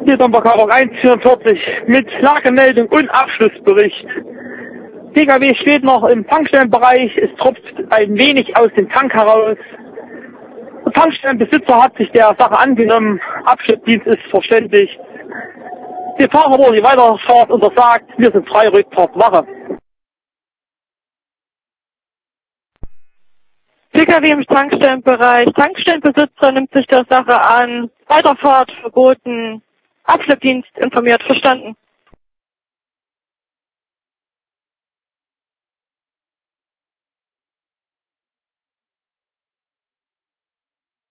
Hier am Verkauf 144 mit Lagemeldung und Abschlussbericht. PKW steht noch im Tankstellenbereich, es tropft ein wenig aus dem Tank heraus. Der Tankstellenbesitzer hat sich der Sache angenommen, Abschleppdienst ist verständigt. Der Fahrer wurde die Weiterfahrt untersagt, wir sind frei, Rückfahrt, Wache. PKW im Tankstellenbereich. Tankstellenbesitzer nimmt sich der Sache an. Weiterfahrt verboten. Abschleppdienst informiert. Verstanden.